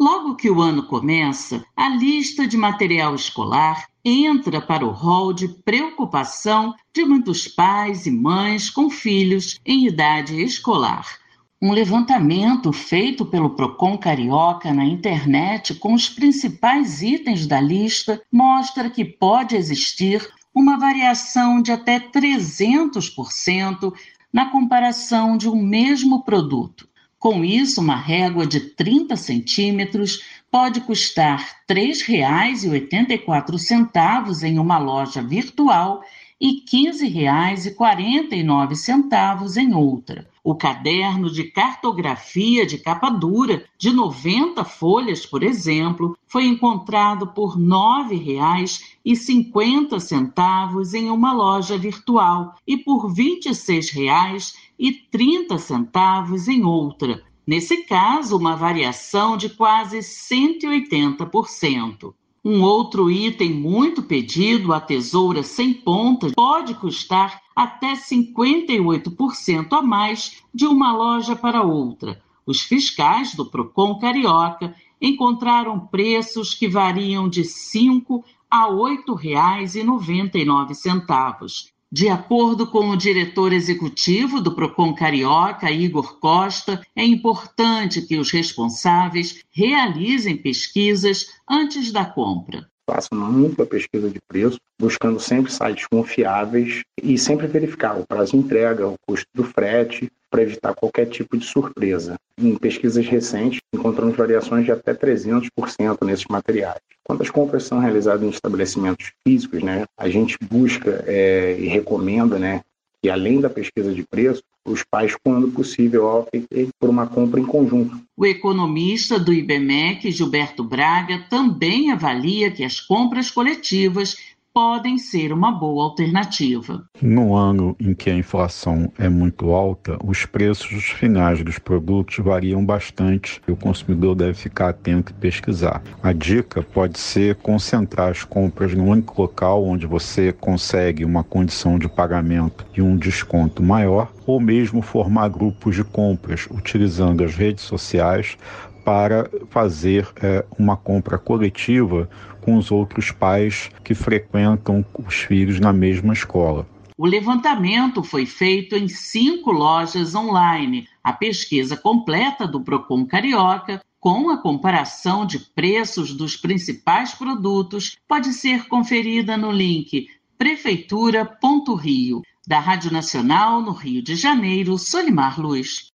Logo que o ano começa, a lista de material escolar entra para o rol de preocupação de muitos pais e mães com filhos em idade escolar. Um levantamento feito pelo Procon Carioca na internet com os principais itens da lista mostra que pode existir uma variação de até 300% na comparação de um mesmo produto. Com isso, uma régua de 30 centímetros pode custar R$ 3,84 em uma loja virtual e R$ 15,49 em outra. O caderno de cartografia de capa dura, de 90 folhas, por exemplo, foi encontrado por R$ 9,50 em uma loja virtual e por R$ 26,30 em outra. Nesse caso, uma variação de quase 180%. Um outro item muito pedido, a tesoura sem ponta, pode custar até 58% a mais de uma loja para outra. Os fiscais do Procon Carioca encontraram preços que variam de R$ 5 a R$ 8,99. De acordo com o diretor executivo do Procon Carioca, Igor Costa, é importante que os responsáveis realizem pesquisas antes da compra. Façam muito a pesquisa de preço, buscando sempre sites confiáveis e sempre verificar o prazo de entrega, o custo do frete, para evitar qualquer tipo de surpresa. Em pesquisas recentes, encontramos variações de até 300% nesses materiais. Quando as compras são realizadas em estabelecimentos físicos, a gente busca e recomenda que, além da pesquisa de preço, os pais, quando possível, optem por uma compra em conjunto. O economista do IBMEC, Gilberto Braga, também avalia que as compras coletivas podem ser uma boa alternativa. No ano em que a inflação é muito alta, os preços finais dos produtos variam bastante e o consumidor deve ficar atento e pesquisar. A dica pode ser concentrar as compras num único local onde você consegue uma condição de pagamento e um desconto maior, ou mesmo formar grupos de compras utilizando as redes sociais para fazer uma compra coletiva com os outros pais que frequentam os filhos na mesma escola. O levantamento foi feito em 5 lojas online. A pesquisa completa do Procon Carioca, com a comparação de preços dos principais produtos, pode ser conferida no link prefeitura.rio. Da Rádio Nacional, no Rio de Janeiro, Solimar Luz.